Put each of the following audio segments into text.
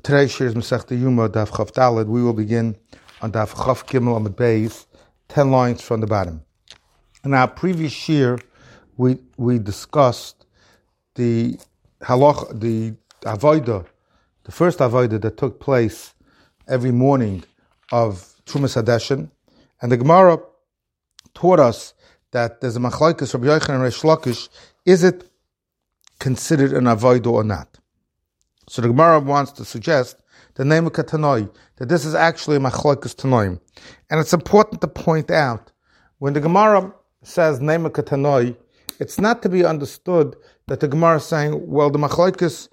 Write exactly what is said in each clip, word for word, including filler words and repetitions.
Today's shir is Masechta Yuma, Daf Chav Daled. We will begin on Daf Chav Gimel Amud Beis, ten lines from the bottom. In our previous shir, we we discussed the halach, the avodah, the first avodah that took place every morning of Trumas Hadeshin, and the Gemara taught us that there's a machlokes Rabbi Yochanan and Reish Lakish. Is it considered an avodah or not? So the Gemara wants to suggest the name of Tanoi, that this is actually a machlokes Tanoim. And it's important to point out, when the Gemara says name of Tanoi, it's not to be understood that the Gemara is saying, well, the machlokes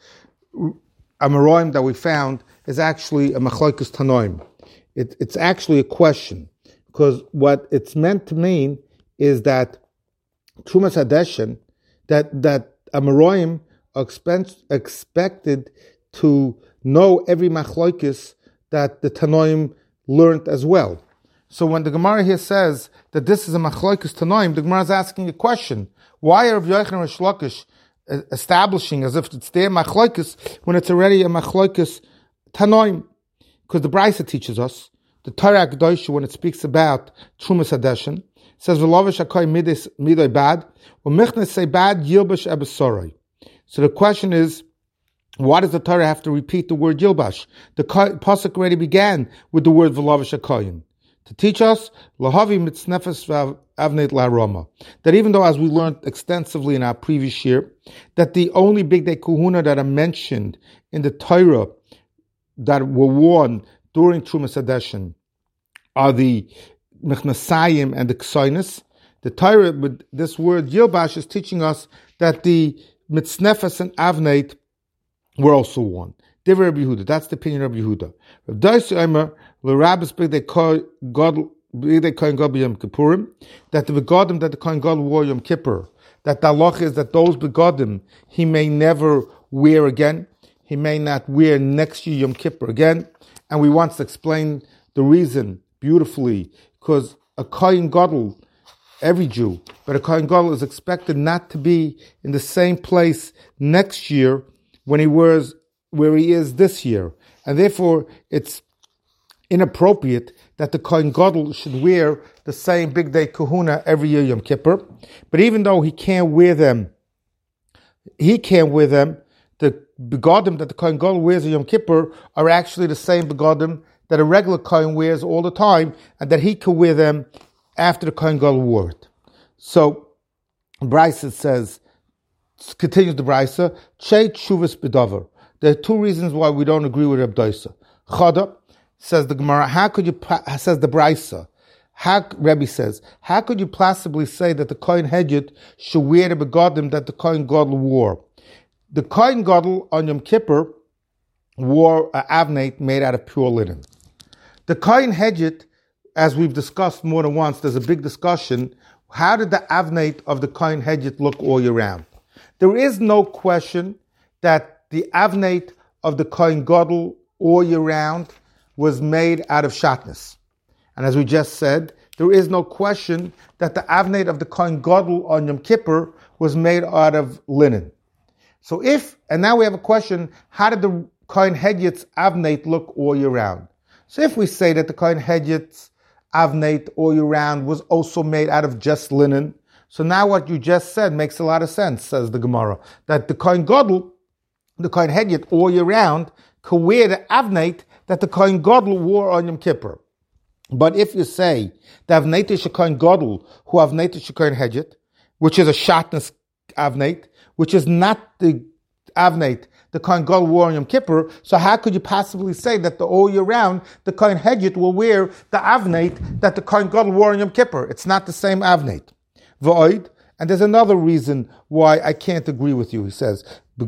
Amoraim that we found is actually a machlokes Tanoim. It, it's actually a question, because what it's meant to mean is that Trumas Hadeshin, that, that Amoraim Expect, expected to know every machlokes that the Tanoim learned as well. So when the Gemara here says that this is a machlokes Tanoim, the Gemara is asking a question. Why are Rabbi Yochanan and Reish Lakish establishing as if it's their machlokes when it's already a machlokes Tanoim? Because the Brisa teaches us, the Torah Kedoshah, when it speaks about Trumas Hadeshin, says, V'lovish hakoy midoi bad, u'michnes say bad yilbash ebesoroi. So the question is, why does the Torah have to repeat the word Yilbash? The pasuk already began with the word V'lavish HaKoyin to teach us Lahavi mitznefes v'avneit la'aroma, that even though, as we learned extensively in our previous year, that the only big day kahuna that are mentioned in the Torah that were worn during Trumas Hadeshin are the Mechnasayim and the Ksoinus. The Torah with this word Yilbash is teaching us that the Mitznefes and Avneit were also worn. Divrei Rabbi Yehuda. That's the opinion of Rabbi Yehuda. Rav Dosi Omer l'Rabbis b'gdei Kohen Gadol b'Yom Kippurim, that the begodim that the Kohen Gadol wore Yom Kippur, that the halach is that those begodim he may never wear again. He may not wear next year Yom Kippur again. And we once explained the reason beautifully, because a Kohen Gadol, every Jew, but a Kohen Gadol is expected not to be in the same place next year when he wears where he is this year, and therefore it's inappropriate that the Kohen Gadol should wear the same big day kahuna every year Yom Kippur. But even though he can't wear them, he can't wear them. The begodim that the Kohen Gadol wears in Yom Kippur are actually the same begodim that a regular Kohen wears all the time, and that he can wear them after the Kohen Gadol wore it. So, Brisa says, continues the Brisa, Chei Tshuvas B'Dover. There are two reasons why we don't agree with Reb Dosa. Chada, says the Gemara, how could you, says the Brisa, how, Rebbe says, how could you possibly say that the Kohen Hedjit should wear the begodim that the Kohen Gadol wore? The Kohen Gadol on Yom Kippur wore an avneit made out of pure linen. The Kohen Hedjit, as we've discussed more than once, there's a big discussion. How did the avneit of the Kohen Hedjit look all year round? There is no question that the avneit of the Kohen Gadol all year round was made out of shatnez. And as we just said, there is no question that the avneit of the Kohen Gadol on Yom Kippur was made out of linen. So if, and now we have a question, how did the Kohen Hedjit's avneit look all year round? So if we say that the Kohen Hedjit's avneit all year round was also made out of just linen, so now what you just said makes a lot of sense, says the Gemara, that the Kohen Gadol, the Kohen Hedjit all year round, could wear the avneit that the Kohen Gadol wore on Yom Kippur. But if you say the avneit is Kohen Gadol, who avneit is Kohen Hedjit, which is a shatnez avneit, which is not the avneit the Kohen Gadol wore on Yom Kippur, so how could you possibly say that the all year round the Kohen Hedjit will wear the avneit that the Kohen Gadol wore on Yom Kippur? It's not the same avneit. V'oid, and there's another reason why I can't agree with you. He says,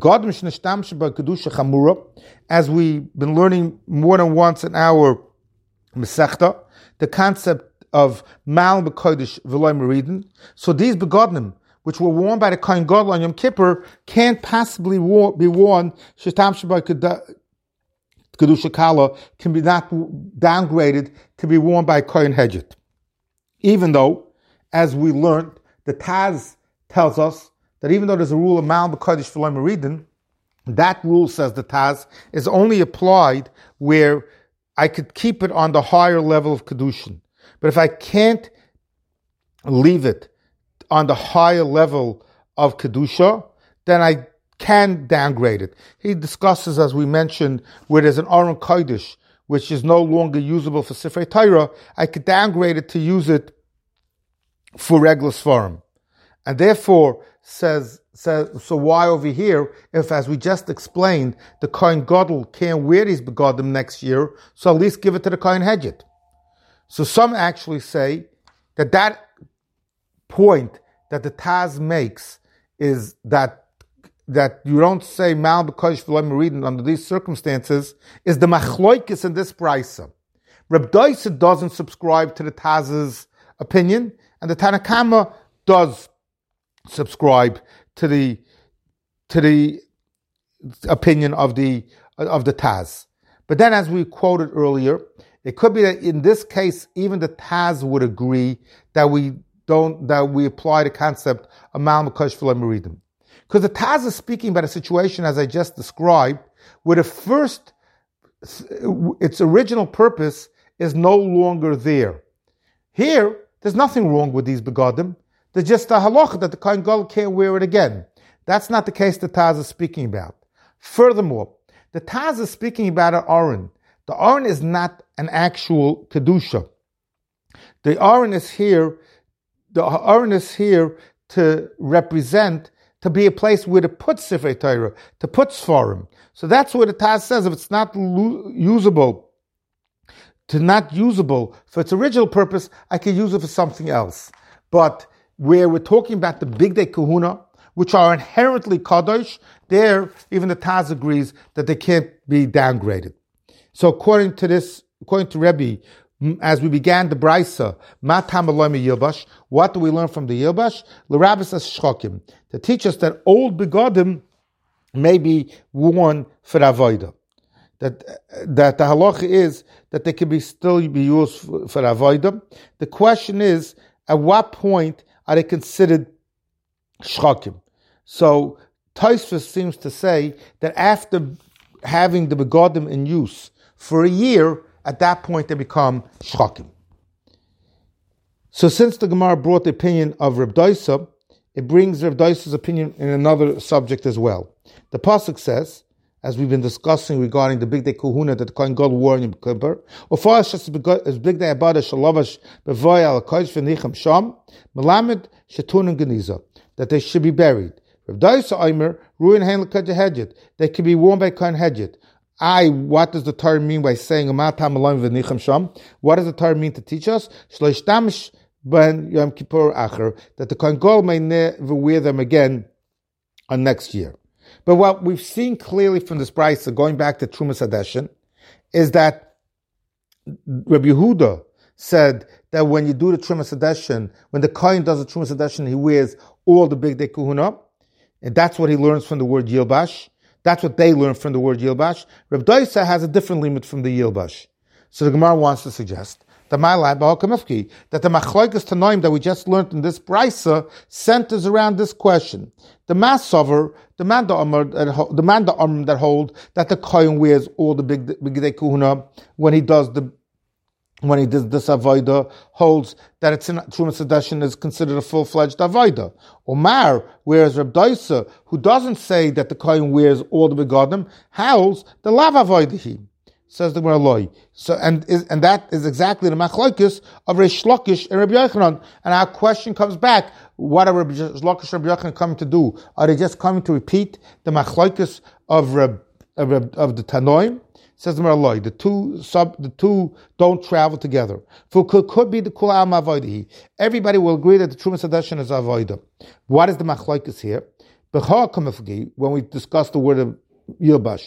as we've been learning more than once in our Masechta, the concept of Mal B'Kodesh V'loy Meridin. So these begodim, which were worn by the Kohen Gadol on Yom Kippur, can't possibly war, be worn, Shetam Shabbat Kedusha Kala, can be not downgraded to be worn by Kohen Hedjit. Even though, as we learned, the Taz tells us that even though there's a rule of Mal B'Kodesh V'loy Meridin, that rule, says the Taz, is only applied where I could keep it on the higher level of Kedushin. But if I can't leave it on the higher level of Kedusha, then I can downgrade it. He discusses, as we mentioned, where there's an Aron Kodesh, which is no longer usable for Sifrei Torah, I could downgrade it to use it for regular Sfarim. And therefore, says, says, so why over here, if, as we just explained, the Kohen Gadol can't wear these begodim next year, so at least give it to the Kohen Hedjit. So some actually say that that point that the Taz makes is that that you don't say Mal B'Kodesh V'Lo Meridin under these circumstances is the machloikis in this brisa. Reb Doisa doesn't subscribe to the Taz's opinion, and the Tanna Kama does subscribe to the to the opinion of the of the Taz. But then, as we quoted earlier, it could be that in this case, even the Taz would agree that we don't that we apply the concept of Mal B'Kodesh V'Lo Meridin. Because the Taz is speaking about a situation, as I just described, where the first, its original purpose is no longer there. Here, there's nothing wrong with these begodim. There's just a halacha that the Kohen Gadol can't wear it again. That's not the case the Taz is speaking about. Furthermore, the Taz is speaking about an Aron. The Aron is not an actual Kedusha. The Aron is here, the Aron is here to represent, to be a place where to put Sifrei Torah, to put Sfarim. So that's what the Taz says. If it's not lo- usable, to not usable for its original purpose, I can use it for something else. But where we're talking about the Big Day Kahuna, which are inherently Kadosh, there, even the Taz agrees that they can't be downgraded. So according to this, according to Rebbe, as we began the Brisa, Matam Elohim Yilbash, what do we learn from the Yilbash? L'Rabbis Shchokim, to teach us that old begodim may be worn for avodah. That that the halacha is that they can be still be used for, for avodah. The question is, at what point are they considered shchokim? So Tosfos seems to say that after having the begodim in use for a year, at that point they become shchokim. So since the Gemara brought the opinion of Reb Doisa, it brings Reb Doisa's opinion in another subject as well. The pasuk says, as we've been discussing regarding the Big Day Kahuna that the Kohen Gadol wore in Yom Kippur, as Big Day Abada Shalovash Bevoy Al Kodesh V'Nicham Sham Melamed Shetun Geniza, that they should be buried. Reb Doisa Omer Ruin Hein L'Kodesh Hedjit, they can be worn by Kohen Hedjit. I, what does the Torah mean by saying Amatam Elohim V'Nicham Sham? What does the Torah mean to teach us? Shloish Tamish Ben Yom Kippur Acher, that the Kohen Gadol may never wear them again on next year. But what we've seen clearly from this brisa, going back to Trumas Hadeshin, is that Rabbi Yehuda said that when you do the Trumas Hadeshin, when the Kohen does the Trumas Hadeshin, he wears all the Big Day Kahuna, and that's what he learns from the word Yilbash. That's what they learn from the word Yilbash. Reb Doisa has a different limit from the Yilbash. So the Gemara wants to suggest that that the Machlokes Tanoim that we just learned in this brisa centers around this question. The Masover, the man the man that hold that the Kohen wears all the big big day Kahuna when he does the when he does this avodah, holds that it's in Trumas Hadeshin is considered a full-fledged avodah. Omar, whereas Reb Doisa, who doesn't say that the Kohen wears all the begodim, holds the lav avodah. Says the Gemara Loi. So and is, and that is exactly the machlokes of Reish Lakish and Rabbi Yochanan. And our question comes back: what are Rabbi Lakish and Rabbi Yochanan coming to do? Are they just coming to repeat the machlokes of Reb, of, Reb, of the Tanoim? Says the Gemara Loi. The two sub the two don't travel together. For could, could be the Kul Am Avodah. Everybody will agree that the Trumas Hadeshin is avodah. What is the machlokes here? When we discuss the word of Yilbash.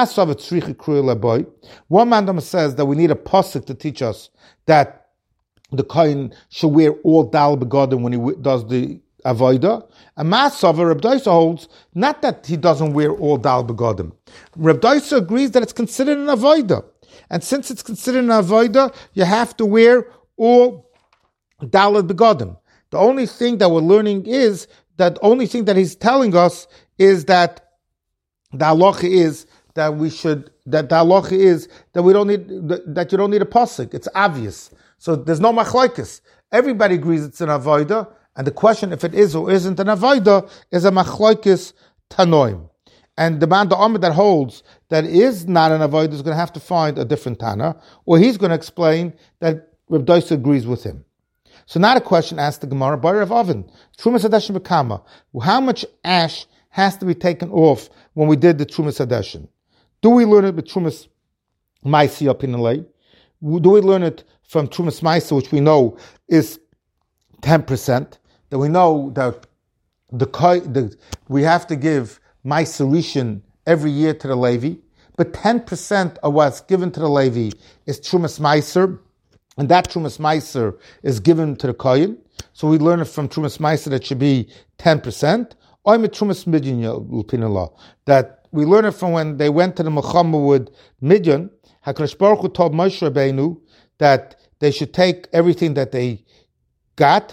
One man says that we need a pasuk to teach us that the Kohen should wear all dal begodim when he does the avodah. And Masav, Reb Doisa holds not that he doesn't wear all dal begodim. Reb Doisa agrees that it's considered an avodah, and since it's considered an avodah, you have to wear all dal begodim. The only thing that we're learning is that the only thing that he's telling us is that the halacha is that we should, that the halacha is that we don't need, that you don't need a pasuk. It's obvious. So there's no machlokes. Everybody agrees it's an avodah, and the question if it is or isn't an avodah is a machlokes tanoim. And the man, the Amid that holds that is not an avodah is going to have to find a different Tana, or he's going to explain that Reb Dosa agrees with him. So now the question asked the Gemara, Bar of Oven, Trumas Hadeshin Bekama, how much ash has to be taken off when we did the Trumas Hadeshin? Do we learn it with Trumas Maisi up in the lay? Do we learn it from Trumas Maisa, which we know is ten percent, that we know that the, the we have to give Maisa Rishon every year to the Levi, but ten percent of what's given to the Levi is Trumas Maiser, and that Trumas Maiser is given to the Kohen. So we learn it from Trumas Maiser that should be ten percent. Or with Trumas Midyan, that we learn it from when they went to the Milchama with Midyan. HaKadosh Baruch Hu told Moshe Rabbeinu that they should take everything that they got,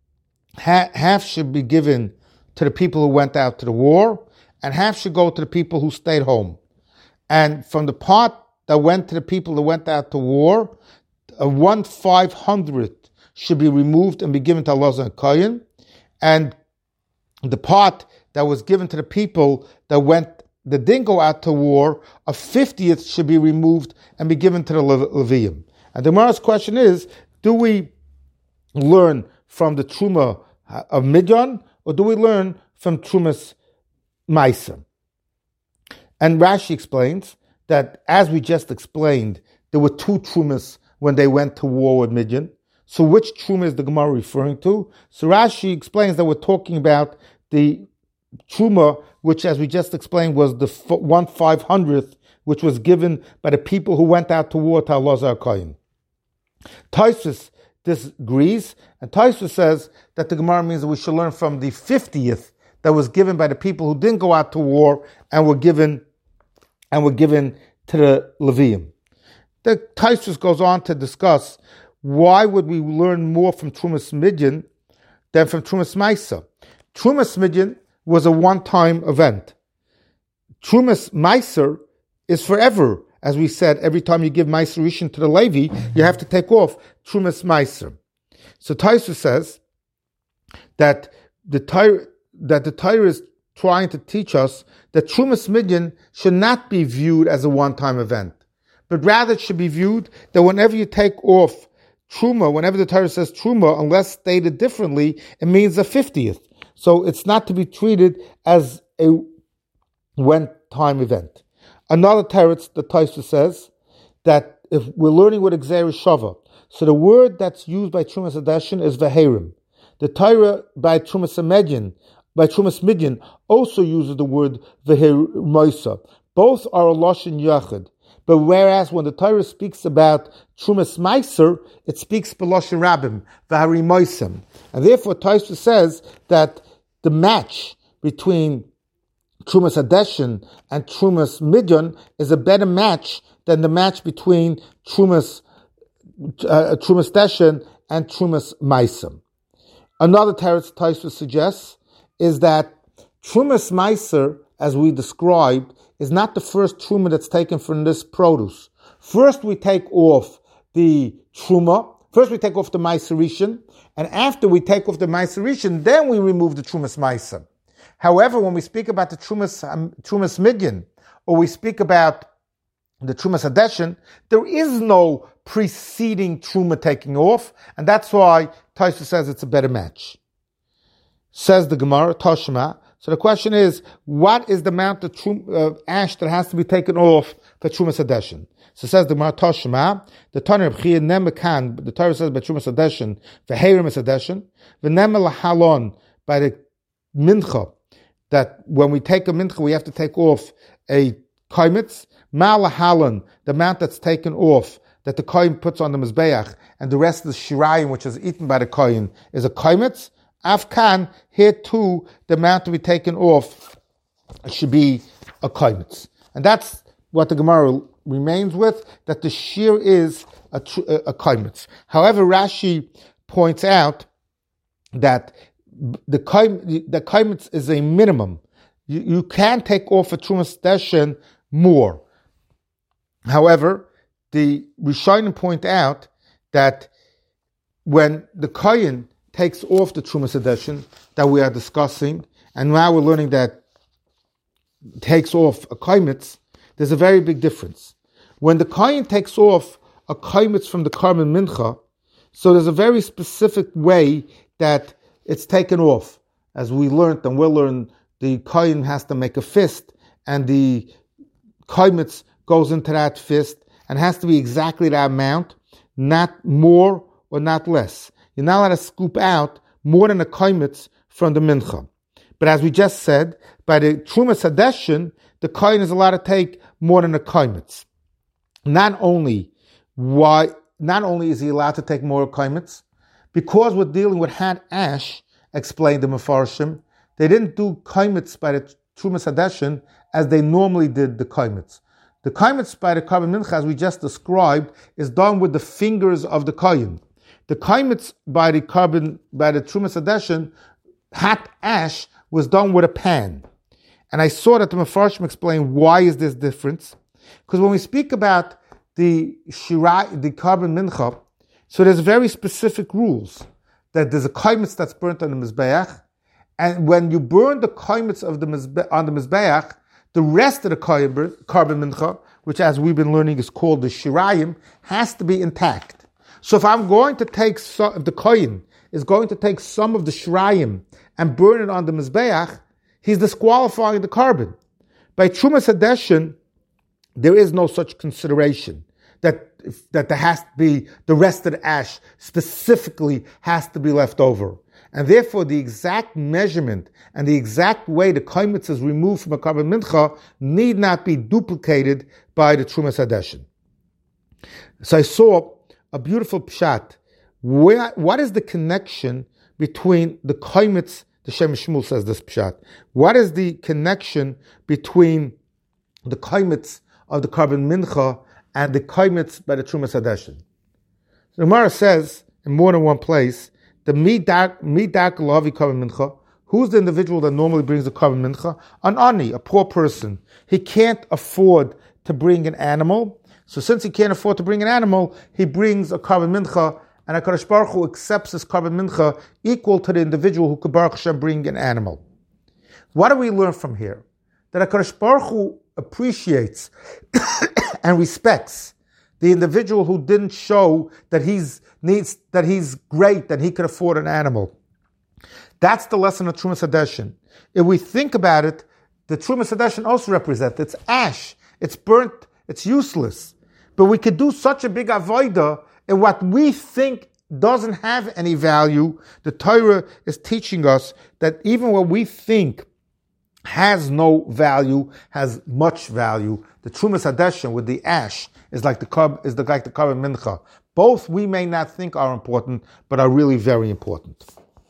ha- half should be given to the people who went out to the war, and half should go to the people who stayed home. And from the part that went to the people who went out to war, a one five hundredth should be removed and be given to Allah and Kohen, and the part that was given to the people that went that didn't go out to war, a fiftieth should be removed and be given to the Le- Levium. And the Gemara's question is, do we learn from the Truma of Midyan, or do we learn from Trumas Maisa? And Rashi explains that, as we just explained, there were two Trumas when they went to war with Midyan. So which Truma is the Gemara referring to? So Rashi explains that we're talking about the Truma, which, as we just explained, was the one five hundredth, which was given by the people who went out to war to Elazar Kohen. Tosfos disagrees, and Tosfos says that the Gemara means that we should learn from the fiftieth that was given by the people who didn't go out to war and were given and were given to the Levium. The Tosfos goes on to discuss why would we learn more from Trumas Midyan than from Trumas Maisa. Trumas Midyan was a one-time event. Trumas Maiser is forever. As we said, every time you give Maiser Rishon to the Levi, you have to take off Trumas Maiser. So Tosfos says that the Torah, that the Torah is trying to teach us that Trumas Midyan should not be viewed as a one-time event, but rather it should be viewed that whenever you take off Truma, whenever the Torah says Truma, unless stated differently, it means a fiftieth. So it's not to be treated as a one-time event. Another teretz, the Tosfos says, that if we're learning with Gzeira Shava, so the word that's used by Trumas Hadeshin is Veherim. The Torah by Trumas Midyan, by Trumas Midyan, also uses the word Veherim. Both are a Lashon Yachid. But whereas when the Torah speaks about Trumas Maiser, it speaks B'Lashon Rabbim, V'Hari Moisem. And therefore Tosfos says that the match between Trumas Hadeshin and Trumas Midyan is a better match than the match between Trumas uh, Trumas Hadeshin and Trumas Maiser. Another teretz Tosfos suggests is that Trumas Maiser, as we described, is not the first truma that's taken from this produce. First we take off the truma, first we take off the Maiser Rishon, and after we take off the Maiser Rishon, then we remove the Trumas Maiser. However, when we speak about the Trumas, um, Trumas Midyan, or we speak about the Trumas Hadeshin, there is no preceding truma taking off, and that's why Tosfos says it's a better match. Says the Gemara, Toshma. So the question is, what is the amount of trum, uh, ash that has to be taken off for Trumas Hadeshin? So says the Gemara Toshma, the Tana of Chia Nemekan, the Torah says by Trumas Hadeshin, Veherim is Hadeshin, V'nemel Halon, by the Mincha, that when we take a Mincha, we have to take off a Kaimitz, Mal Halon, the amount that's taken off, that the Kohen puts on the Mizbeach, and the rest of the Shirayim, which is eaten by the Kohen, is a Kaimitz. Afkan, here too, the amount to be taken off should be a kaimitz. And that's what the Gemara remains with, that the shear is a, a kaimitz. However, Rashi points out that the kaimitz is a minimum. you, you can take off a Trumas Hadeshin more. However, the Rishonim point out that when the Kohen takes off the Trumas Hadeshin that we are discussing, and now we're learning that takes off a kaimitz, there's a very big difference. When the Kohen takes off a kaimitz from the Karban Mincha, so there's a very specific way that it's taken off. As we learned, and we'll learn, the Kohen has to make a fist, and the kaimitz goes into that fist, and has to be exactly that amount, not more or not less. You're not allowed to scoop out more than a kaimitz from the mincha. But as we just said, by the Trumas Hadeshin, the kohen is allowed to take more than a kaimitz. Not only why, not only is he allowed to take more kaimitz, because we're dealing with hot ash, explained the Mefarshim, they didn't do kaimitz by the Trumas Hadeshin as they normally did the kaimitz. The kaimitz by the Karban Mincha, as we just described, is done with the fingers of the kohen. The kaimitz by the Karban, by the Trumas Hadeshin, hot ash, was done with a pan. And I saw that the Mefarshim explained why is this difference. Because when we speak about the Shirai, the Karban Mincha, so there's very specific rules. That there's a kaimitz that's burnt on the Mizbeach, and when you burn the kaimitz of the Mizbe- on the Mizbeach, the rest of the Karban Mincha, which as we've been learning is called the Shirayim, has to be intact. So if I'm going to take, so, if the Kohen is going to take some of the Shirayim and burn it on the Mizbeach, he's disqualifying the carbon. By Trumas Hadeshin, there is no such consideration that that there has to be, the rest of the ash specifically has to be left over. And therefore, the exact measurement and the exact way the kaimitz is removed from a Karban Mincha need not be duplicated by the Trumas Hadeshin. So I saw a beautiful pshat. Where, what is the connection between the kaimitz, the Shem Shmuel says this pshat, what is the connection between the kaimitz of the Karban Mincha and the kaimitz by the Trumas Hadeshin? The Gemara says in more than one place, the midak midak lavi Karban Mincha, who's the individual that normally brings the Karban Mincha? An ani, a poor person. He can't afford to bring an animal. So since he can't afford to bring an animal, he brings a Karban Mincha, and HaKadosh Baruch Hu accepts his Karban Mincha equal to the individual who could Baruch Hashem bring an animal. What do we learn from here? That HaKadosh Baruch Hu appreciates and respects the individual who didn't show that he's needs that he's great, that he could afford an animal. That's the lesson of Trumas Hadeshin. If we think about it, the Trumas Hadeshin also represents, it's ash, it's burnt, it's useless. But we could do such a big avodah in what we think doesn't have any value. The Torah is teaching us that even what we think has no value, has much value. The Trumas Hadeshin with the ash is like the carb, is the, like the Karban Mincha. Both we may not think are important, but are really very important.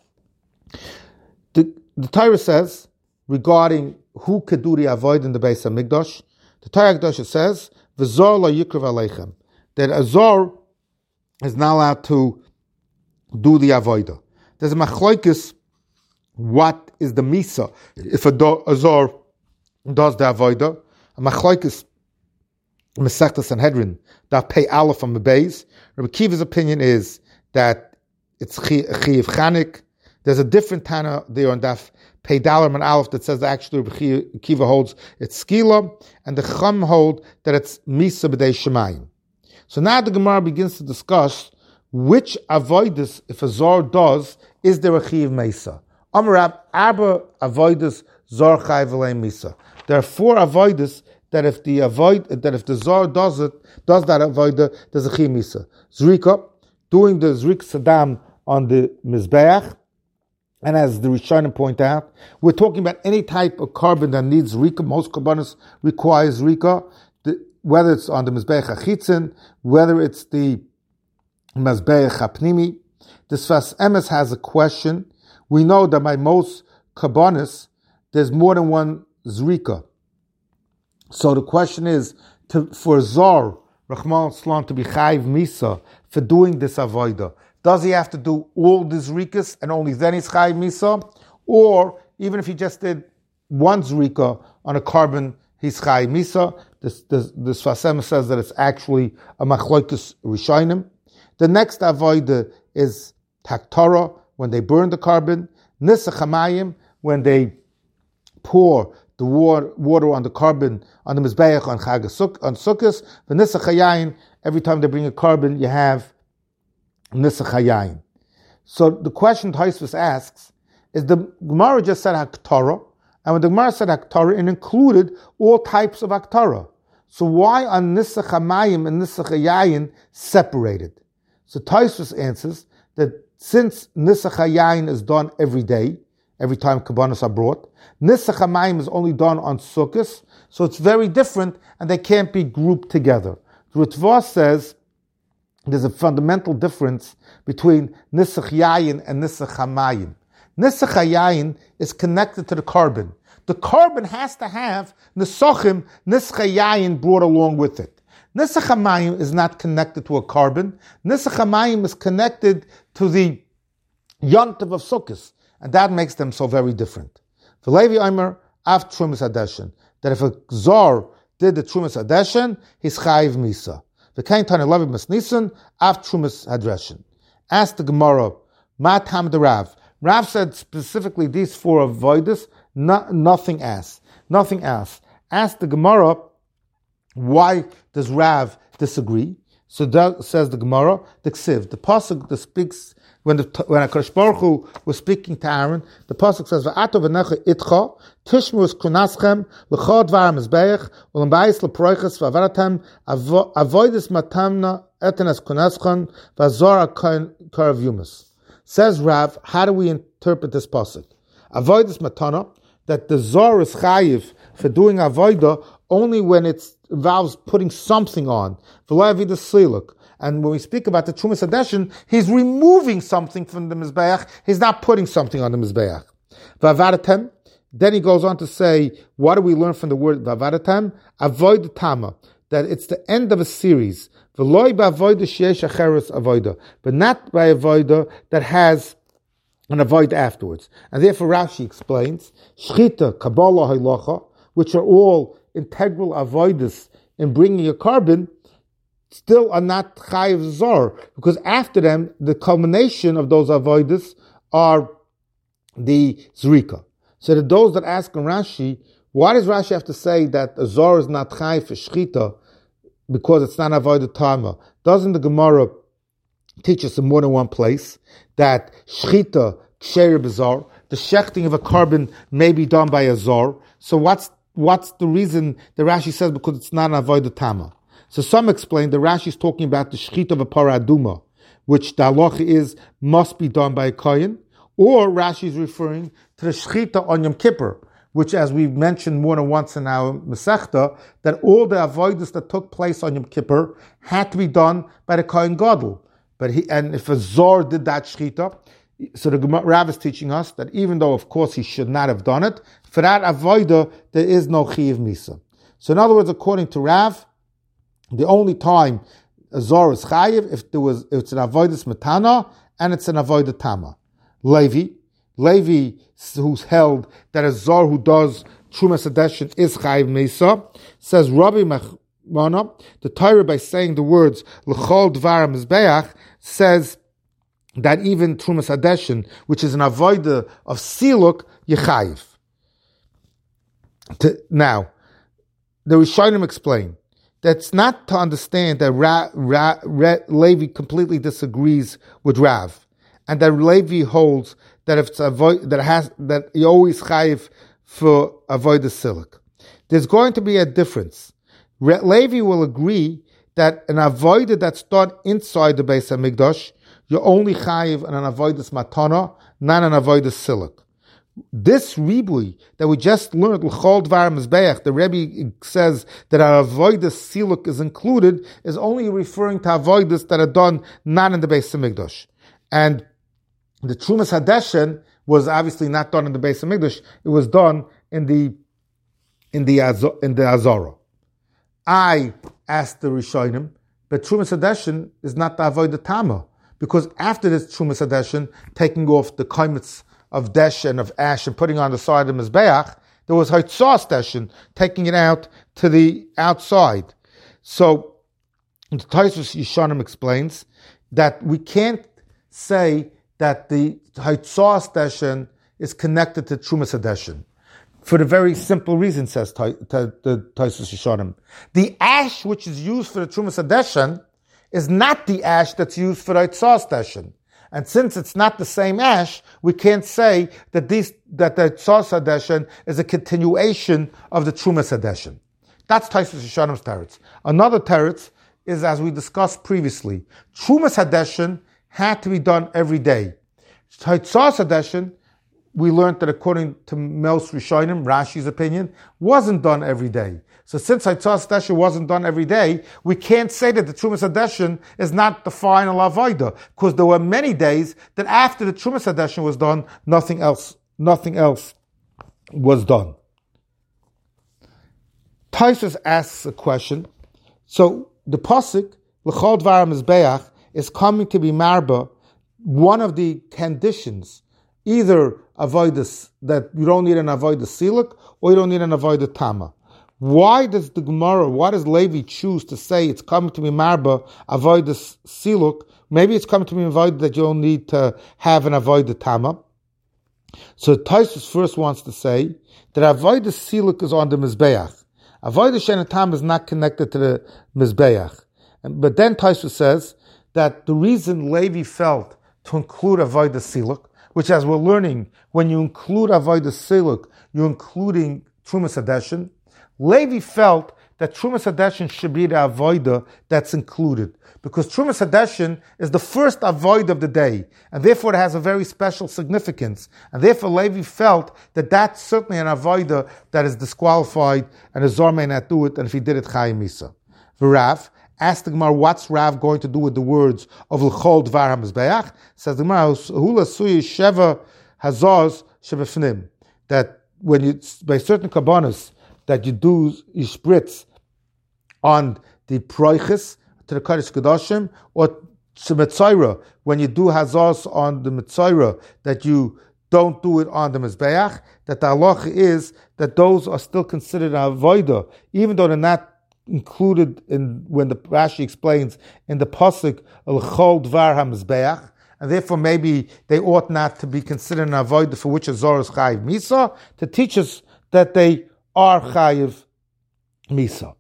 The, the Torah says regarding who could do the avoid in the Beis Hamikdash, the Torah Kedusha says, "V'zor lo yikrav aleichem," that a zor is not allowed to do the avodah. There's a machlokes. What is the misa if a, do, a zor does the avodah? A machlokes Masechta Sanhedrin that pay aleph on the beis. Rabbi Kiva's opinion is that it's chiv chanik. There's a different Tana there on Daf Pei Dalar and Aleph that says that actually Rabbi Kiva holds it's skila, and the Chum hold that it's misa b'dei shemayim. So now the Gemara begins to discuss which avoidus, if a zor does, is there a chiv mesa. Amarab Abba avoidus zor chayv v'lei misa. There are four avoidus that if the avoid that if the zor does it does that avoida, there's a chiv misa. Zrika, doing the zrik sadam on the mizbeach. And as the Rishonim point out, we're talking about any type of carbon that needs rika. Most carbonas requires rika, the, whether it's on the Mizbeach HaChitzin, whether it's the Mizbeach HaPnimi. The Sfas Emes has a question. We know that by most carbonas, there's more than one zrika. So the question is, to, for Zor, Rahman Slan, to be Chayiv Misa, for doing this avoida, does he have to do all the zrikas and only then he's chayiv misa? Or even if he just did one zrika on a carbon, he's chayiv misa. This, this, the Sfas Emes says that it's actually a machloikus rishonim. The next avoida is taktora, when they burn the carbon. Nisach hamayim, when they pour the water, water on the carbon, on the mizbeach, on Chag on Sukkos. The nisach hayayin, every time they bring a carbon, you have nisach hayayin. So the question Tosfos asks is, the Gemara just said Haktorah, and when the Gemara said Haktorah, it included all types of Haktorah. So why are Nisach HaMayim and Nisach HaYayin separated? So Tosfos answers that since Nisach HaYayin is done every day, every time Kabbanos are brought, Nisach HaMayim is only done on Sukkos, so it's very different, and they can't be grouped together. The Ritva says there's a fundamental difference between Nisach Yayin and Nisach HaMayim. Nisach HaYayin is connected to the carbon. The carbon has to have Nesachim, Nisach Yayin brought along with it. Nisach HaMayim is not connected to a carbon. Nisach HaMayim is connected to the Yontav of Sukkos, and that makes them so very different. For Levi Omer, af Trumas Hadeshen, that if a Zor did the Trumas Hadeshen, he's Chayiv Misa. The Kain Tani Levi Masnisan, af Trumas Hadeshen. Ask the Gemara, Ma Tam the Rav. Rav said specifically these four avoiders, no, nothing else. Nothing else. Ask the Gemara, why does Rav disagree? So that says the Gemara, the Ksiv, the pasuk that speaks when the when HaKadosh Baruch Hu was speaking to Aaron, the pasuk says, "Va'ato v'necha itcha tishmus kunaschem l'chol dvar mizbeach u'lembayis leproiches v'avaratem avoidis matamna etenes kunaschon v'azor karav yumas." Says Rav, how do we interpret this pasuk? Avoidis matana, that the zor is chayiv for doing avoida only when it involves putting something on. And when we speak about the Trumas Hadeshen, he's removing something from the Mizbeach. He's not putting something on the Mizbeach. Vavaratem. Then he goes on to say, what do we learn from the word Vavaratem? Avoid tama. That it's the end of a series. V'loi ba'avoida sheyesh acheres avoida. But not by avoida that has an avoid afterwards. And therefore Rashi explains, Shchita, Kabbalah, Halacha, which are all integral avoidus in bringing a carbon, still are not chayiv zor, because after them, the culmination of those avoidus are the zrika. So that those that ask in Rashi, why does Rashi have to say that a zor is not chayiv for shchita, because it's not avoided tama? Doesn't the Gemara teach us in more than one place that shchita, ksher b'zor, the shechting of a carbon may be done by a zor? So what's what's the reason the Rashi says because it's not an avoided tama? So some explain that Rashi is talking about the shchita of a paraduma, which the halacha is must be done by a kohen, or Rashi is referring to the shchita on Yom Kippur, which, as we've mentioned more than once in our Masechta, that all the avoidus that took place on Yom Kippur had to be done by the kohen gadol. But he, and if a zor did that shchita, so the Rav is teaching us that even though, of course, he should not have done it, for that avoida there is no chiyuv misa. So in other words, according to Rav, the only time a zor is chayiv if there was if it's an avoidus matana and it's an avoida tama. Levi, Levi, who's held that a zor who does Trumas Hadeshen is chayiv misa, says Rabbi Machmana, the Torah, by saying the words l'chol dvar mizbeach, says that even Trumas Hadeshen, which is an avoida of siluk, yechayiv. Now, the Rishonim explain that's not to understand that Ra, Ra, Ra, Levi completely disagrees with Rav, and that Levi holds that if it's avoid that it has that you always chayiv for avoid the siluk. There's going to be a difference. Re, Levi will agree that an avoida that's done inside the Beis Hamikdash, you're only chayiv on an avoidus matana, not an avoidus siluk. This ribui that we just learned, l'chol dvar mizbeach, the Rebbe says that our avoidus siluk is included, is only referring to avoidus that are done not in the Beis Hamikdash. And the Trumas Hadeshen was obviously not done in the Beis Hamikdash; it was done in the in the in the Azara. I asked the Rishonim, but Trumas Hadeshen is not the avodah tama, because after this Trumas Hadeshen, taking off the kaimitz of desh and of ash and putting on the side of the mizbeach, There was Haitzah station, taking it out to the outside. So the Tosfos Yeshanim explains that we can't say that the Haitzah station is connected to Trumas Hadeshin. For the very simple reason, says the Tosfos Yeshanim. The ash which is used for the Trumas Hadeshin is not the ash that's used for the Haitzah station. And since it's not the same ash, we can't say that these that the Tzos Hadeshin is a continuation of the Trumas Hadeshin. That's Tosfos Yeshanim's teretz. Another teretz is, as we discussed previously, Trumas Hadeshin had to be done every day. Tzos Hadeshin, we learned that according to Mos Rishonim, Rashi's opinion, wasn't done every day. So since Haitzah Hadeshin wasn't done every day, we can't say that the Trumas Hadeshin is not the final Avodah, because there were many days that after the Trumas Hadeshin was done, nothing else, nothing else was done. Tosfos asks a question. So the pasuk L'chol Dvar HaMizbeach is coming to be marba, one of the conditions, either avodas that you don't need an avodah siluk or you don't need an avodah tama. Why does the Gemara, why does Levi choose to say it's coming to be marba avodah siluk? Maybe it's coming to be avodah that you don't need to have an avodah tama. So Tosfos first wants to say that avodah siluk is on the mizbeach. Avodah she'eina tama is not connected to the mizbeach. But then Tosfos says that the reason Levi felt to include avodah siluk, which, as we're learning, when you include avodah siluk, you're including Trumas Hadeshin. Levi felt that Trumas Hadeshin should be the avodah that's included, because Trumas Hadeshin is the first avodah of the day, and therefore it has a very special significance. And therefore Levi felt that that's certainly an avodah that is disqualified, and a Zor may not do it, and if he did it, Chayim Misa. Rav asked the Gemara, what's Rav going to do with the words of L'chol Dvar HaMizbeach? Says the Gemara, Hula Suyi Sheva Hazaz Shebefnim, that when you, by certain kabbanas, that you do, you spritz on the proiches to the Kodesh Kedoshim, or to Metzora, when you do Hazaz on the Metzora, that you don't do it on the Mizbeach, that the halacha is that those are still considered avodah, even though they're not included in, when the Rashi explains in the pasuk L'chol Dvar HaMizbeach, and therefore maybe they ought not to be considered an avodah for which a Zor is chayiv misa, to teach us that they are chayiv misa.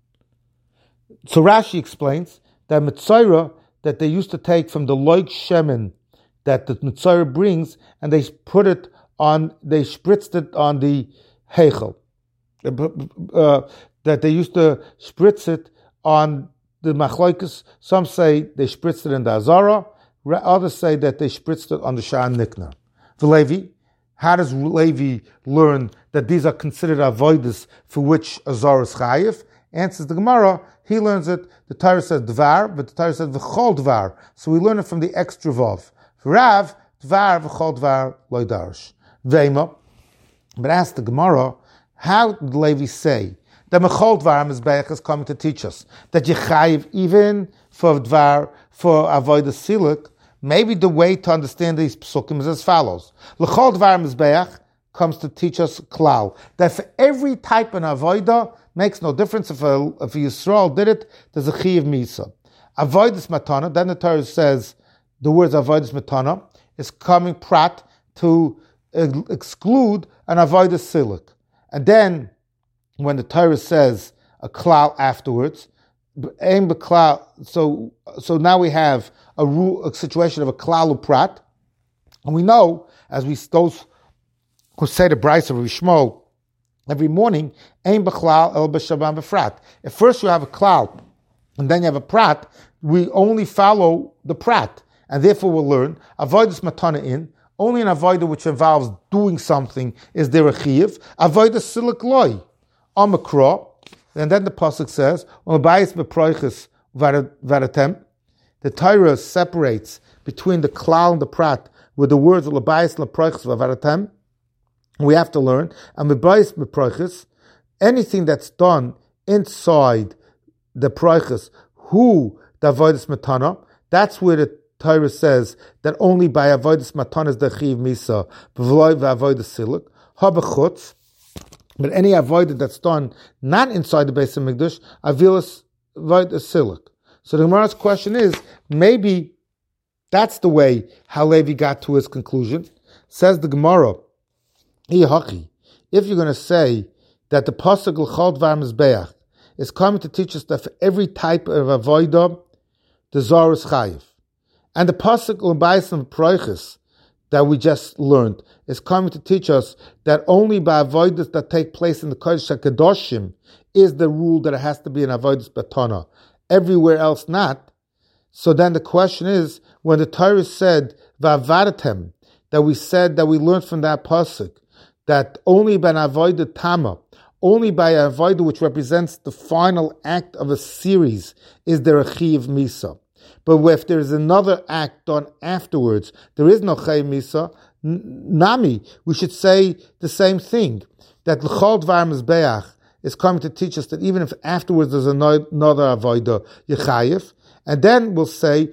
So Rashi explains that Metzora, that they used to take from the loik shemen that the Metzora brings, and they put it on, they spritzed it on the heichel. Uh, that they used to spritz it on the machloikas. Some say they spritzed it in the Azara, others say that they spritzed it on the Sha'an Nikna. The Levi, how does Levi learn that these are considered avodas for which Azara is chayiv? Answers the Gemara, he learns it, the Torah says Dvar, but the Torah says V'chol Dvar. So we learn it from the extra Vav. For Rav, Dvar, V'chol Dvar, Lo Darish. Veima, but ask the Gemara, how did Levi say that Mechol Dvar HaMizbeach is coming to teach us that you chayiv even for Dvar, for Avodah Siluk? Maybe the way to understand these psukim is as follows. L'chol Dvar HaMizbeach comes to teach us klal, that for every type of Avodah, makes no difference if a, if a Yisrael did it, there's a Chiyav Misa. Avodas Matana, then the Torah says, the words Avodas Matana, is coming prat to exclude an Avodah Siluk. And then, when the Torah says a klal afterwards, aim the klal. So, so now we have a rule, a situation of a klal uprat, and we know, as we those who say the Bryce of Rishmo every morning, aim b'klal el b'shabam b'frat. If first you have a klal and then you have a prat, we only follow the prat, and therefore we'll learn avodas matana in. Only an avodah which involves doing something is there a chiyuv. Avodah siluk loy. Amakra, and then the pasuk says, the Torah separates between the klal and the prat with the words l'bayis l'proiches v'varatem. We have to learn, and l'bayis l'proiches, anything that's done inside the proiches, who the avodas matana, that's where the Torah says that only by avodas matana is the chiv misa, b'v'loy v'avodas siluk, habachutz. But any avodah that's done not inside the Beis Hamikdash, avilas avodah silik. So the Gemara's question is, maybe that's the way how Levi got to his conclusion. Says the Gemara, if you're going to say that the pasuk l'chol dvar mizbeach is coming to teach us that for every type of avodah, the zar is chayiv, and the pasuk l'bayis and proiches that we just learned is coming to teach us that only by avodas that take place in the Kodesh HaKadoshim is the rule that it has to be an avodas batana. Everywhere else not. So then the question is, when the Torah said va'avadatem, that we said that we learned from that pasuk that only by an avodah tama, only by an avodah which represents the final act of a series, is there a chiv misa. But if there is another act done afterwards, there is no Chay Misa. Nami, we should say the same thing, that L'chol Dvar Mizbeach is coming to teach us that even if afterwards there's another Avodah, Yechayev, and then we'll say,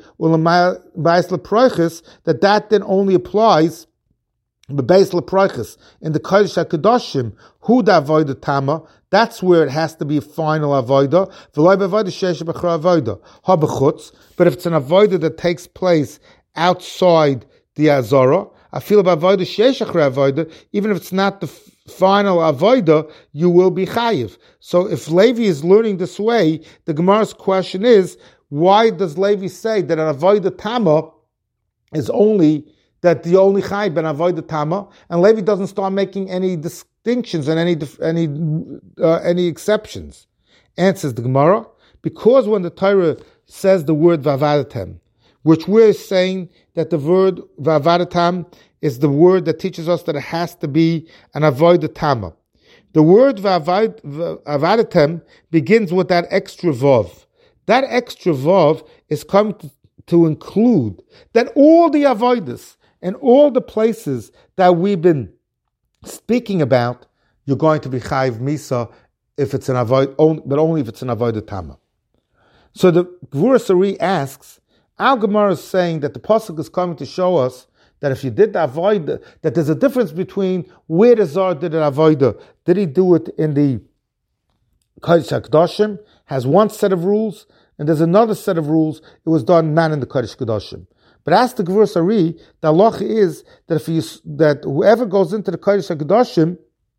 that that then only applies Beis leproiches in the Kodesh HaKadoshim, hu da avodah tama. That's where it has to be a final avodah. V'loy b'avodah sheish b'chra avodah ha b'chutz. But if it's an avodah that takes place outside the azara, I feel about avodah sheish b'chra avodah. Even if it's not the f- final avodah, you will be chayiv. So if Levi is learning this way, the Gemara's question is, why does Levi say that an avodah tama is only that the only chai ben avodah tama, and Levi doesn't start making any distinctions and any any uh, any exceptions? Answers the Gemara, because when the Torah says the word va'avadatem, which we're saying that the word va'avadatam is the word that teaches us that it has to be an avodah tama. The word va'avadatem begins with that extra vav. That extra vav is come to, to include that all the avodas and all the places that we've been speaking about, you're going to be chayiv misa if it's an avoid, but only if it's an avodah tama. So the Gvura Sari asks, our Gemara is saying that the pasuk is coming to show us that if you did the avodah, that there's a difference between where the Zar did an avodah. Did he do it in the Kodesh HaKadoshim, has one set of rules, and there's another set of rules, it was done not in the Kodesh HaKadoshim. But as the Gvur Sari, the halacha is that if you, that whoever goes into the Kodesh HaKadoshim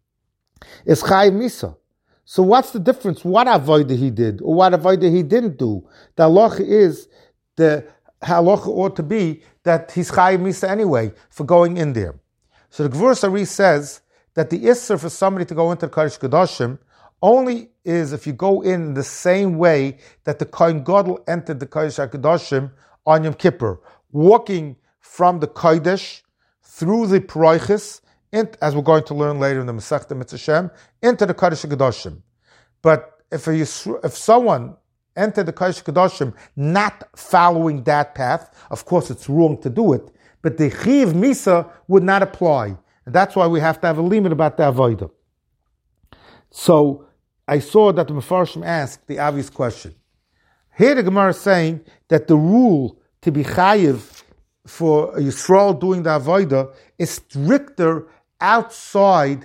is Chayiv Misa. So what's the difference? What avodah he did or what avodah he didn't do? The halacha is the halacha ought to be that he's Chayiv Misa anyway for going in there. So the Gvur Sari says that the Isser for somebody to go into the Kodesh HaKadoshim only is if you go in the same way that the Kohen Gadol entered the Kodesh HaKadoshim on Yom Kippur, walking from the Kodesh through the Paroiches, as we're going to learn later in the Masechta Mitzvah, into the Kodesh HaKadoshim. But if you, if someone entered the Kodesh HaKadoshim not following that path, of course it's wrong to do it, but the Chiv Misa would not apply. And that's why we have to have a limit about the Avodah. So I saw that the Mefarshim asked the obvious question. Here the Gemara is saying that the rule to be chayiv for a Yisrael doing the avodah is stricter outside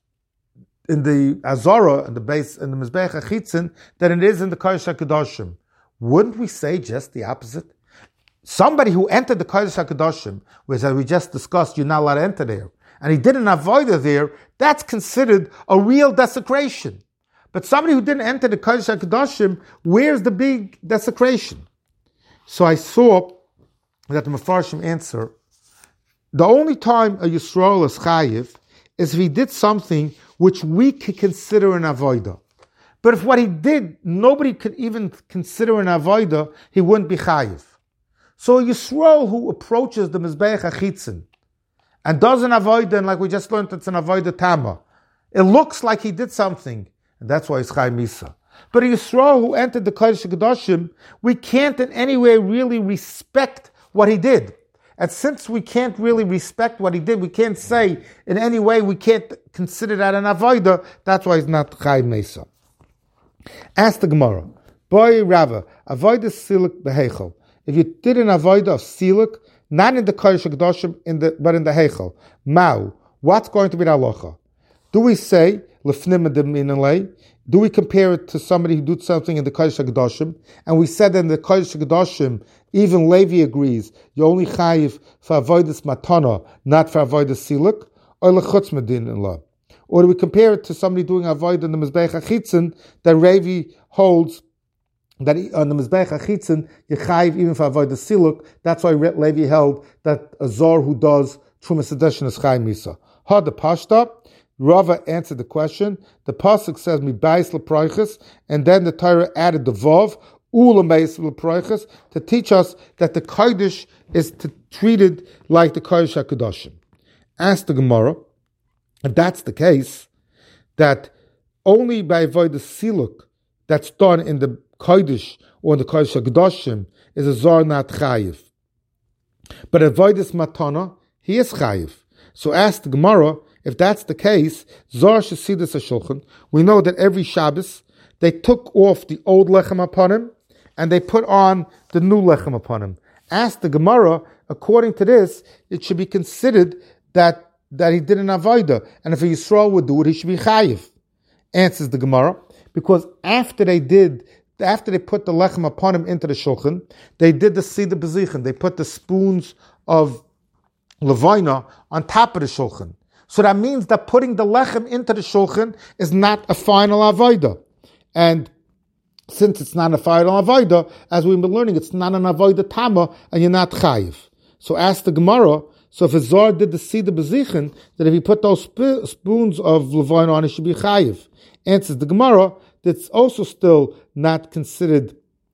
in the Azara and the base and the Mizbeach HaChitzin than it is in the Kodesh HaKadoshim. Wouldn't we say just the opposite? Somebody who entered the Kodesh HaKadoshim, which as we just discussed, you're not allowed to enter there, and he did an avodah there, that's considered a real desecration. But somebody who didn't enter the Kodesh HaKadoshim, where's the big desecration? So I saw that the Mefarshim answer, the only time a Yisrael is chayiv is if he did something which we could consider an avodah. But if what he did, nobody could even consider an avodah, he wouldn't be chayiv. So a Yisrael who approaches the Mizbeach HaChitzin and does an avodah, and like we just learned, it's an avodah tama, it looks like he did something, and that's why it's chayiv misa. But a Yisrael who entered the Kodesh HaKadoshim, we can't in any way really respect what he did. And since we can't really respect what he did, we can't say in any way, we can't consider that an avodah, that's why it's not chayiv misa. Ask the Gemara, boy Rava, avodah silik behechel. If you did an avodah of silik, not in the Kodesh HaKadoshim, in the but in the heichel, mau, what's going to be the halacha? Do we say lefnim minalei? Do we compare it to somebody who did something in the Kodesh HaKadoshim? And we said that in the Kodesh HaKadoshim, even Levi agrees, you're only chayiv for avodas matana, not for avodas siluk, or lechutz medinalei. Or do we compare it to somebody doing avodah in the Mizbeach HaChitzon that Levi holds that he, on the Mizbeach HaChitzon, you chayiv even for avodas siluk? That's why Levi held that a zor who does Trumas Sedeshin is chayiv misa. Ha the pashta. Rava answered the question. The pasuk says "Mibayis leproiches," and then the Torah added the vav "Ulameis leproiches" to teach us that the kodesh is to, treated like the Kodesh HaKadoshim. Ask the Gemara, if that's the case, that only by avodas siluk that's done in the kodesh or in the Kodesh HaKadoshim is a zor not chayiv, but avodas matana he is chayiv. So ask the Gemara. If that's the case, Zor Shesidas HaShulchan, we know that every Shabbos they took off the old lechem upon him and they put on the new lechem upon him. Ask the Gemara, according to this, it should be considered that, that he did an avodah, and if a Yisrael would do it, he should be chayiv. Answers the Gemara, because after they did, after they put the lechem upon him into the Shulchan, they did the Seder B'zichen, they put the spoons of Levina on top of the Shulchan. So that means that putting the lechem into the shulchan is not a final avodah. And since it's not a final avodah, as we've been learning, it's not an avodah tama, and you're not chayiv. So ask the Gemara, so if a zor did the Seder B'zichen, that if he put those sp- spoons of levine on, it should be chayiv. Answers the Gemara, that's also still not considered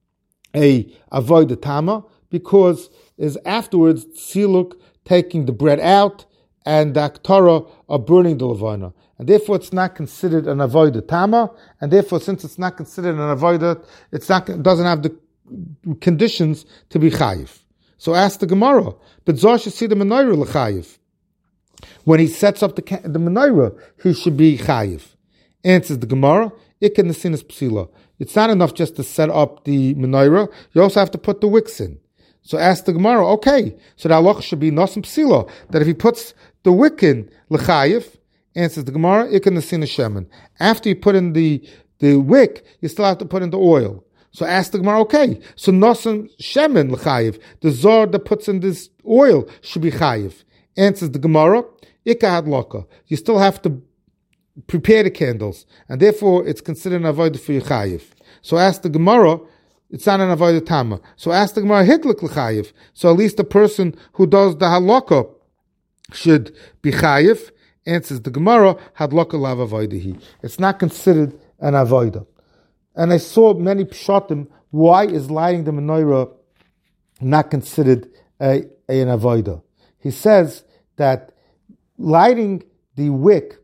a avodah tama, because is afterwards siluk taking the bread out, and the Aktara are burning the Levana. And therefore it's not considered an avodah tama, and therefore since it's not considered an avodah, it's not, it doesn't have the conditions to be chayiv. So ask the Gemara, but Zor should see the menorah l'chayiv. When he sets up the, the menorah, he should be chayiv. Answers the Gemara, ikan nesinas psila. It's not enough just to set up the menorah, you also have to put the wicks in. So ask the Gemara, okay, so the halacha should be nosim psila, that if he puts the wick in l'chayiv, answers the Gemara, ikan nesina shemen. After you put in the, the wick, you still have to put in the oil. So ask the Gemara, okay, so nosim shemen l'chayiv, the zor that puts in this oil should be chayiv. Answers the Gemara, ikka hadlaka. You still have to prepare the candles, and therefore it's considered an avodah for your chayiv. So ask the Gemara, it's not an avodah tama. So ask the Gemara, hitlik l'chayiv. So at least the person who does the halakha should be chayiv. Answers the Gemara, hadlaka lav avodahi. It's not considered an avodah. And I saw many pshatim, why is lighting the menorah not considered a, a, an avodah? He says that lighting the wick,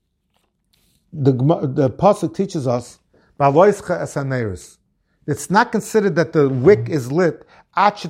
the, the pasuk teaches us, it's not considered that the wick is lit until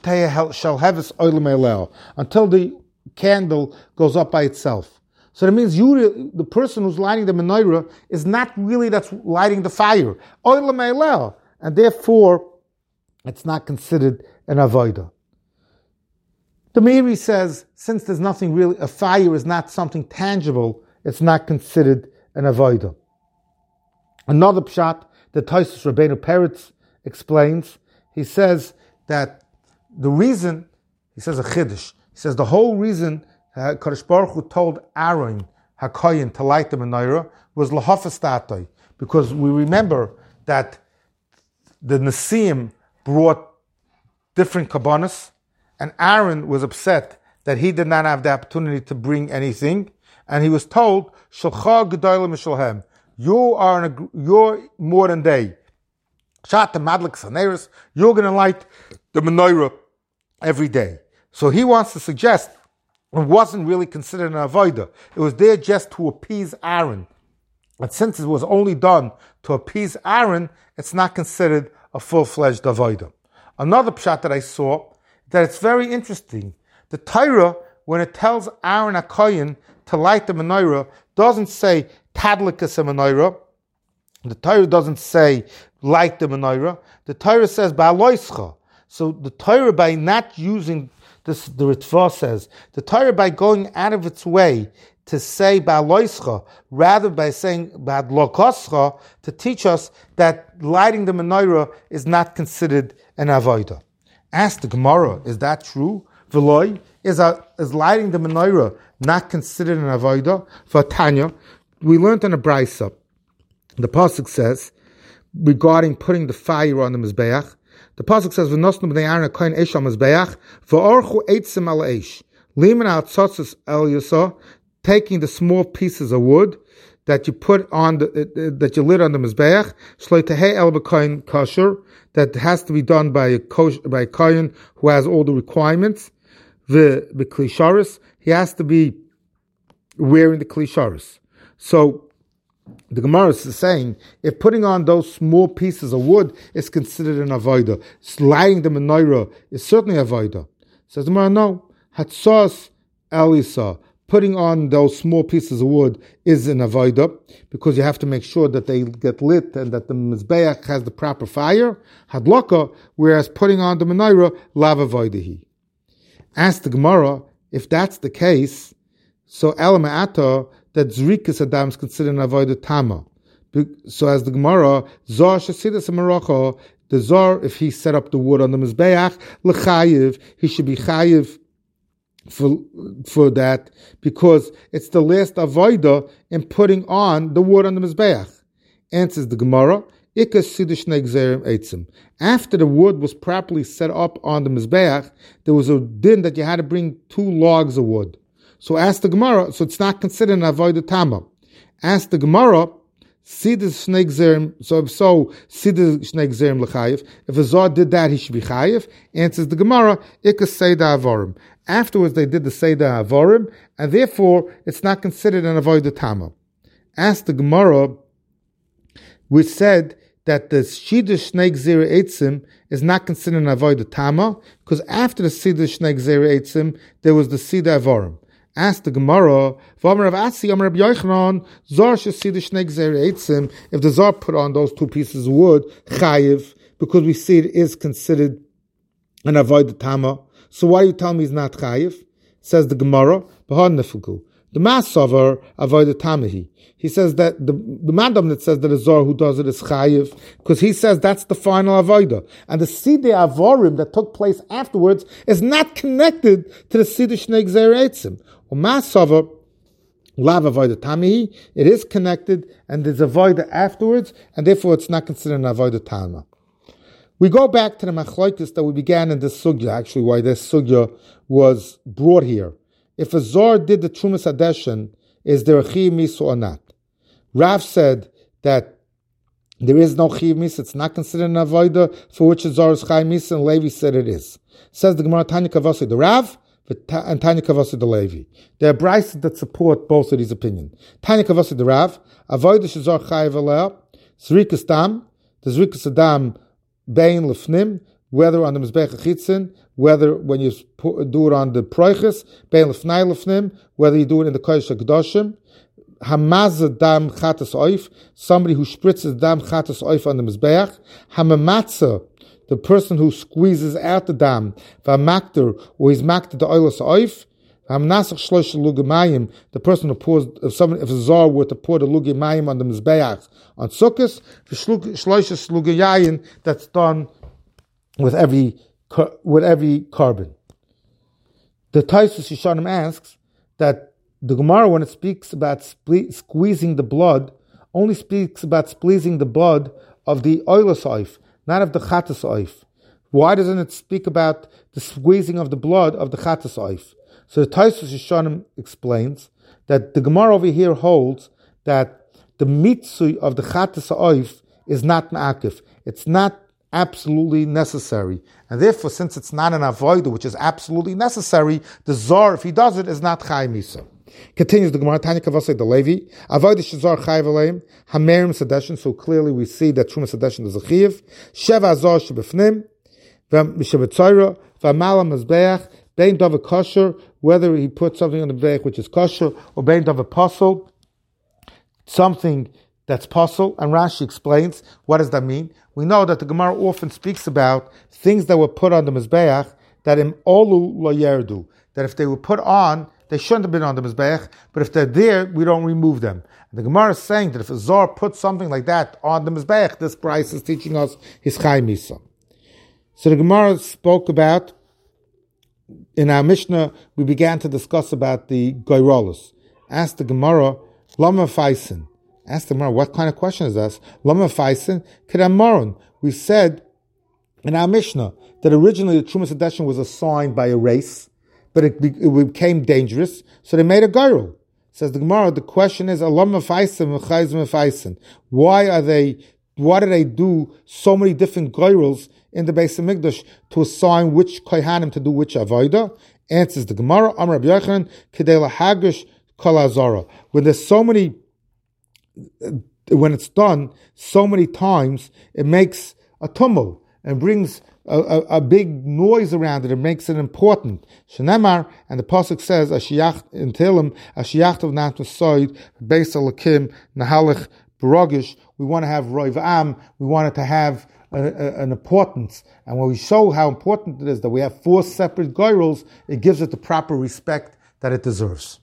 the candle goes up by itself. So that means you, the person who's lighting the menorah, is not really that's lighting the fire. And therefore, it's not considered an avodah. The Meiri says, since there's nothing really, a fire is not something tangible, it's not considered an avodah. Another pshat that Tosfos Rabbeinu Peretz explains, he says that the reason, he says a chiddush, he says the whole reason uh, Kadosh Baruch Hu told Aaron HaKoyin to light the menorah was lahafas tatoi, because we remember that the Nesiim brought different kabbanas, and Aaron was upset that he did not have the opportunity to bring anything, and he was told, Shalcha Gedolim Mishalhem, you are an, you're more than they. Shat Madlik Saneris, you're going to light the menorah every day. So he wants to suggest it wasn't really considered an avodah. It was there just to appease Aaron. But since it was only done to appease Aaron, it's not considered a full-fledged avodah. Another pshat that I saw, that it's very interesting. The Torah, when it tells Aaron HaKoyin to light the menorah, doesn't say tadlikas menorah. The Torah doesn't say light the menorah. The Torah says ba'aloischa. So the Torah, by not using this, the Ritva says, the Torah, by going out of its way, to say ba'aloischa rather by saying ba'adlokoscha to teach us that lighting the menorah is not considered an avodah. Ask the Gemara, is that true? V'loi, is, a, is lighting the menorah not considered an avodah? For Tanya, we learned in a brisa, the pasuk says, regarding putting the fire on the mizbeach, the pasuk says, "V'nosnu b'nei Aaron kohen eish al mizbeach, v'orchu eitzim al eish, liman al tzotzos el yasa," taking the small pieces of wood that you put on the uh, that you lit on the mizbeach, shloitehei el b'kohen kosher, that has to be done by a kosh, by a kohen who has all the requirements. The the klisharis, he has to be wearing the klisharis. So the Gemara is saying, if putting on those small pieces of wood is considered an avodah, lighting the menorah is certainly avodah. Says the Gemara, no. Hatzos elisa, putting on those small pieces of wood is an avodah, because you have to make sure that they get lit and that the mizbeach has the proper fire. Hadloka, whereas putting on the menorah, lav avodahi. Ask the Gemara, if that's the case, so elama'ata, that zrikas adam is considered an avodah tama. So as the Gemara, zar shasidas maracha, the zar, if he set up the wood on the mizbeach, l'chayiv, he should be chayiv for for that, because it's the last avodah in putting on the wood on the mizbeach. Answers the Gemara, ikas sidish ne'gzerim eitzim. After the wood was properly set up on the mizbeach, there was a din that you had to bring two logs of wood. So ask the Gemara, so it's not considered an avodah tama. Ask the Gemara, sidish ne'gzerim, so if so, sidish ne'gzerim l'chayiv. If a zar did that, he should be chayiv. Answers the Gemara, ikas seida avorim. Afterwards, they did the Seder Avorim, and therefore, it's not considered an Avodah Tama. Ask the Gemara, we said that the Shidduch Shnei Gzera Eitzim is not considered an Avodah Tama, because after the Shidduch Shnei Gzera Eitzim, there was the Seder Avorim. Ask the Gemara, V'amar Rav Asi, Amar Rabbi Yochanan, Zar Shidduch Shnei Gzera Eitzim, if the Zar put on those two pieces of wood, Chayiv, because we see it is considered an Avodah Tama. So why are you telling me he's not chayiv? Says the Gemara, the Masavar avodah tamahi. He says that the the madam that says that a zor who does it is chayiv, because he says that's the final avodah, and the sidei avorim that took place afterwards is not connected to the sidei shnei gzera eitzim. Or Masavar lav avodah tamahi, it is connected, and there's avodah afterwards, and therefore it's not considered an avodah tama. We go back to the machlokes that we began in this sugya, actually why this sugya was brought here. If a zor did the Trumas Hadeshin, is there a chiv misa or not? Rav said that there is no chiv misa, it's not considered an avodah for which a zor is chayiv misa, and Levi said it is. Says the Gemara, Tanya Kavasi the Rav, and Tanya Kavasi the Levi. There are brises that support both of these opinions. Tanya Kavasi the Rav, avodah shezor chayiv aleh, zrikas dam, the zrikas adam Bein lefnim, whether on the mizbech chitzin, whether when you do it on the proiches, bein lefnai lefnim, whether you do it in the kodesh hakedoshim, hamaz dam chatas oif, somebody who spritzes dam chatas oif on the mizbech, hamamatza, the person who squeezes out the dam, vamakter, or he's makter the oilas oif, hamnasach shlosh lugemayim, the person who pours, if someone, if a zar were to pour the lugemayim on the mizbeach on sukkahs, the shlosh lugeyayin, that's done with every with every carbon. The Taisus Yishanim asks that the Gemara, when it speaks about sple- squeezing the blood, only speaks about squeezing the blood of the oilas oif, not of the chatas oif. Why doesn't it speak about the squeezing of the blood of the chatas oif? So the Taisus Yishanim explains that the Gemara over here holds that the mitzui of the chatas oif is not ma'akif. It's not absolutely necessary. And therefore, since it's not an avodah, which is absolutely necessary, the zar, if he does it, is not chayiv misa. Continues the Gemara, Tanya Kavasei the Levi, avodah shezar chayiv aleim, hamerim sadeshin, so clearly we see that Truma sadeshin is a chiyiv, sheva azar shebefnim, v'shebetzayra, v'amalam mizbeach, bein davar kosher, whether he puts something on the mizbeach which is kosher, or bein davar posel, something that's possible, and Rashi explains, what does that mean? We know that the Gemara often speaks about things that were put on the Mizbeach, that im olu lo yerdu, that if they were put on, they shouldn't have been on the Mizbeach, but if they're there, we don't remove them. And the Gemara is saying that if a Zor puts something like that on the Mizbeach, this price is teaching us his Chai Misa. So the Gemara spoke about, in our Mishnah, we began to discuss about the Goyrolus. Asked the Gemara, Lama Faisen. Asked the Gemara, what kind of question is this? Lama Faisen, Kedamoron. We said in our Mishnah that originally the Trumas Hadeshin was assigned by a race, but it, be, it became dangerous, so they made a Goyrol. Says the Gemara, the question is, Lama Faisen, Mechayz Mefaisen. Why are they, why do they do so many different Goyrols in the Beis Hamikdash to assign which Kohanim to do which Avodah? Answers the Gemara, Amar Rabbi Yochanan, Kedei lahagish kol hazara. When there's so many, when it's done so many times, it makes a tumult and brings a, a, a big noise around it. It makes it important. Shenemar, and the pasuk says, Ashiyach in Tehillim, Ashiyach of Nat Masoid, Beis Alakim, Nahalich Barogish. We want to have Roiv Am. We want it to have a, a, an importance. And when we show how important it is that we have four separate goyrels, it gives it the proper respect that it deserves.